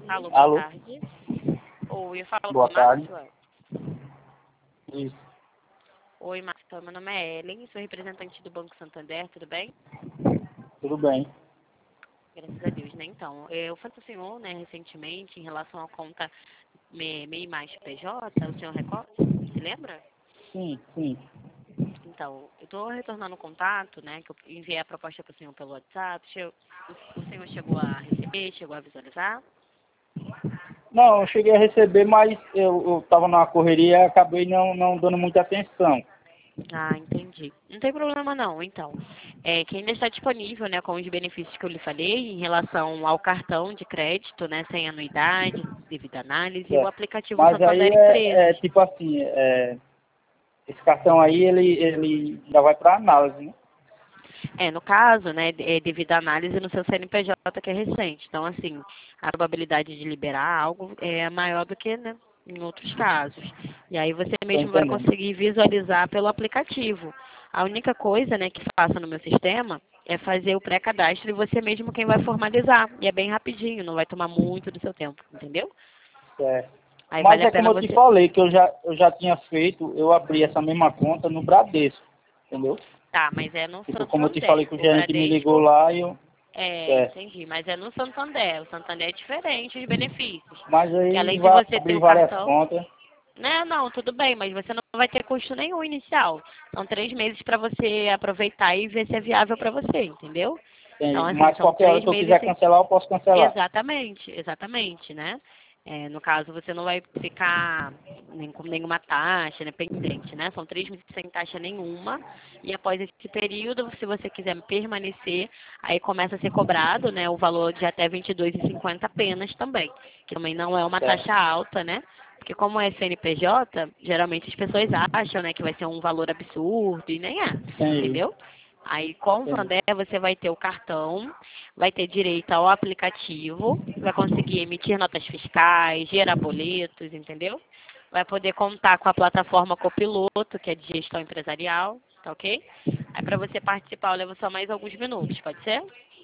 Alô, boa Alô, tarde. Oi, eu falo com boa o tarde. Maxwell. Isso, Oi, Maxwell, meu nome é Ellen, sou representante do Banco Santander, tudo bem? tudo bem. Graças a Deus, né? Então, eu falei com o senhor, né, recentemente, em relação à conta MEI mais PJ, o senhor recorda? Se lembra? Sim, sim. Então, eu estou retornando o contato, né, que eu enviei a proposta para o senhor pelo WhatsApp. O senhor chegou a receber, chegou a visualizar? Não, eu cheguei a receber, mas eu estava na correria e acabei não dando muita atenção. Ah, entendi. Não tem problema não, então. Que ainda está disponível, né, com os benefícios que eu lhe falei em relação ao cartão de crédito, né, sem anuidade, devido à análise, e o Certo. aplicativo Mas aí Santander Empresas. é tipo assim, esse cartão aí, ele já vai para análise, né? No caso, né, devido à análise no seu CNPJ que é recente. Então, assim, a probabilidade de liberar algo é maior do que, né, em outros casos. E aí você Tô mesmo vai entendendo. conseguir visualizar pelo aplicativo. A única coisa, né, que faça no meu sistema é fazer o pré-cadastro e você mesmo quem vai formalizar. E é bem rapidinho, não vai tomar muito do seu tempo, entendeu? Certo. Aí Mas vale a é como pena eu te você... falei, que eu já tinha feito, eu abri essa mesma conta no Bradesco, entendeu? Tá, mas é no Tipo, como eu te falei Santander. que o O gerente me ligou Bradesco, lá e eu... Certo. entendi, mas é no Santander. O Santander é diferente os benefícios. Mas Que aí além de vai você ter abrir o várias cartão, contas. né? Não, tudo bem, mas você não vai ter custo nenhum inicial. São 3 meses para você aproveitar e ver se é viável para você, entendeu? Então, Entendi. assim, Mas são qualquer hora, três se eu meses quiser sem... cancelar, eu posso cancelar. Exatamente, exatamente, né? No caso, você não vai ficar nem com nenhuma taxa, né, pendente, né? São 3 meses sem taxa nenhuma. E após esse período, se você quiser permanecer, aí começa a ser cobrado, né, o valor de até R$ 22,50 apenas também. Que também não é uma Certo. taxa alta, né? Porque como é CNPJ, geralmente as pessoas acham, né, que vai ser um valor absurdo e nem é, Entendi. entendeu? Aí com o Entendi. Santander você vai ter o cartão, vai ter direito ao aplicativo, vai conseguir emitir notas fiscais, gerar boletos, entendeu? Vai poder contar com a plataforma Copiloto, que é de gestão empresarial, tá ok? Aí para você participar eu levo só mais alguns minutos, pode ser?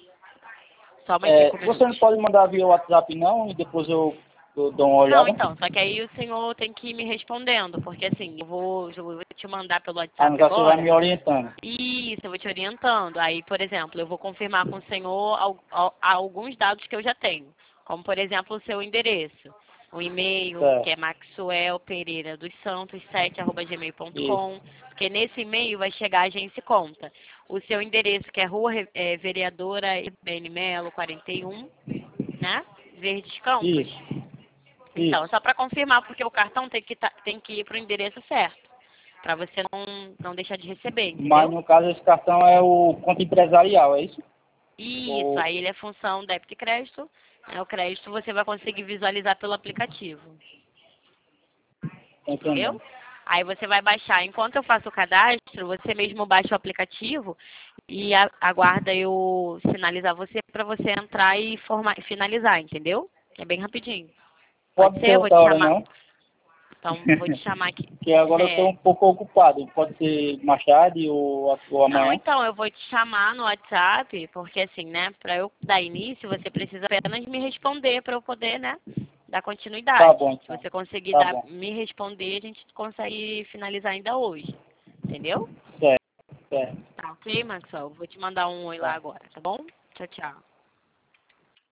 Só mais 5 Você não minutos. pode mandar via WhatsApp, não? E depois eu dou uma Não, olhada? então, só que aí o senhor tem que ir me respondendo, porque assim, eu vou te mandar pelo Ah, no WhatsApp caso, você vai agora. me orientando. Isso, eu vou te orientando. Aí, por exemplo, eu vou confirmar com o senhor alguns dados que eu já tenho. Como, por exemplo, o seu endereço. O e-mail, que Certo. é Maxwell Pereira dos Santos 7@gmail.com. Isso. Porque nesse e-mail vai chegar a agência e conta. O seu endereço, que é Rua Vereadora Ibene Melo, 41, né? Verdes Campos. Isso. Então, Isso. só para confirmar, porque o cartão tem que ir para o endereço certo. Para você não deixar de receber, Mas, entendeu? no caso, esse cartão é o conta empresarial, é isso? Isso, Ou... aí ele é função débito e crédito. O crédito você vai conseguir visualizar pelo aplicativo, Tô entendeu? entendendo. Aí você vai baixar, enquanto eu faço o cadastro, você mesmo baixa o aplicativo e aguarda eu sinalizar você para você entrar e finalizar, entendeu? É bem rapidinho. Pode Pode ser ser? Eu vou te outra hora, chamar. não? Então, vou te chamar aqui. Porque agora eu estou um pouco ocupado. Pode ser mais tarde ou Não, amanhã? então, eu vou te chamar no WhatsApp, porque assim, né, para eu dar início, você precisa apenas me responder para eu poder, né, dar Tá continuidade. bom, Se então. você conseguir Tá bom. me responder, a gente consegue finalizar ainda hoje. Entendeu? Certo, certo. Tá ok, Maxwell? Vou te mandar um oi lá Tá. agora, tá bom? Tchau, tchau.